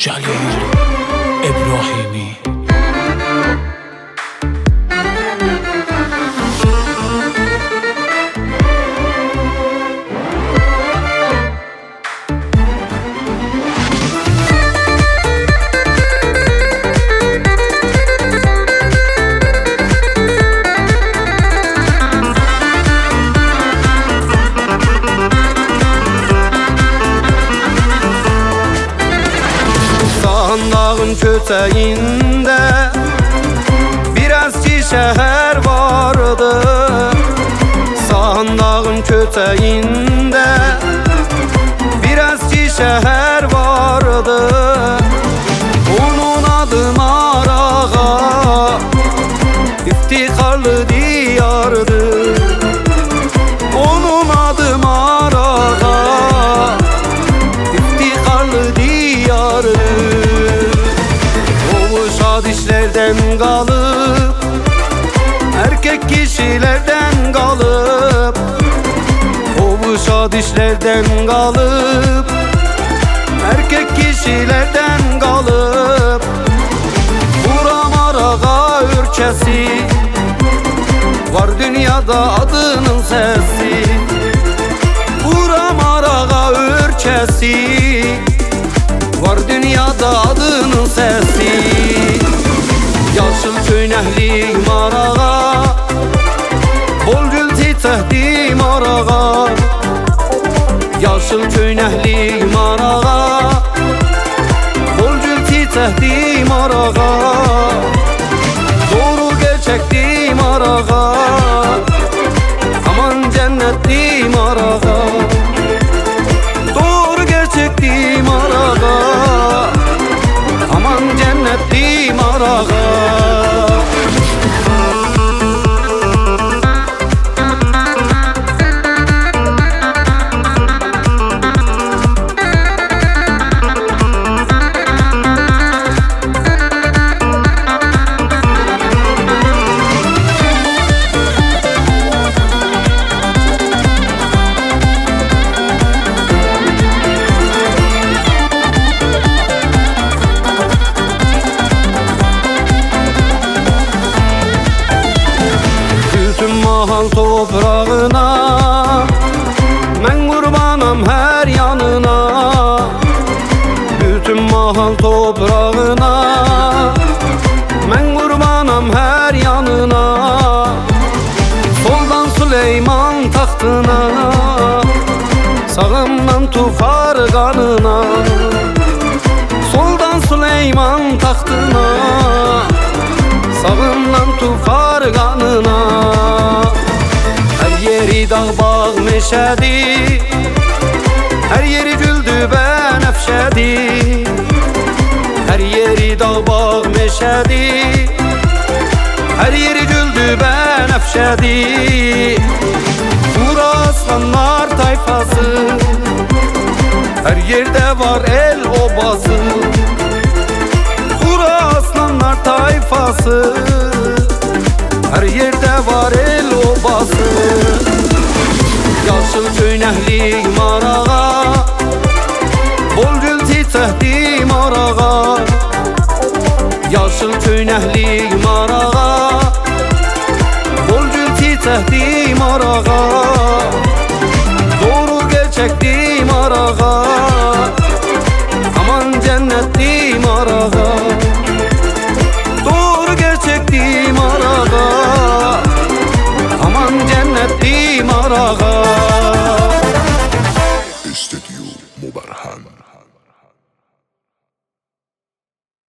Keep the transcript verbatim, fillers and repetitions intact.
Jalil İbrahimi. Dağın köteğinde bir eski şehir vardı. Sağındağın köteğinde bir eski şehir vardı. Onun adı Marağa, iftiharlı diyardı. Onun adı Marağa, iftiharlı diyardı. Dişlerden kalıp, erkek kişilerden kalıp, kovuşa dişlerden kalıp, erkek kişilerden kalıp, Bura Marağa ülkesi, var dünyada adının sesi. Bura Marağa ülkesi, var dünyada adının sesi. Yaşıl köynəkli Marağa, bol gül çiçəkli Marağa. Yaşıl köynəkli Marağa, bol gül çiçəkli Marağa. Doğru gerçekli Marağa, aman cennetli Marağa. Doğru gerçekli Marağa, aman cennetli Marağa. Mahal toprağına, mən qurbanam hər yanına. Bütün mahal toprağına, mən qurbanam hər yanına. Soldan Süleyman taxtına, sağımdan Tufar qanına. Soldan Süleyman taxtına, sağımdan Tufar qanına. Yeri dağ bağ meşədi, hər yeri güldü bənəfşədi. Hər yeri dağ bağ meşədi, hər yeri güldü bənəfşədi. Bura aslanlar tayfası, hər yerdə var el obası. Bura aslanlar tayfası, her yerde var el obası. Yaşıl köynəkli Marağa, bol gül çiçəkli Marağa. Yaşıl köynəkli Marağa, bol gül çiçəkli Marağa. Doğru gerçekli Marağa, aman cennetli Marağa. Doğru gerçekli Marağa, aman cennetli Marağa. Studio Mubarhan.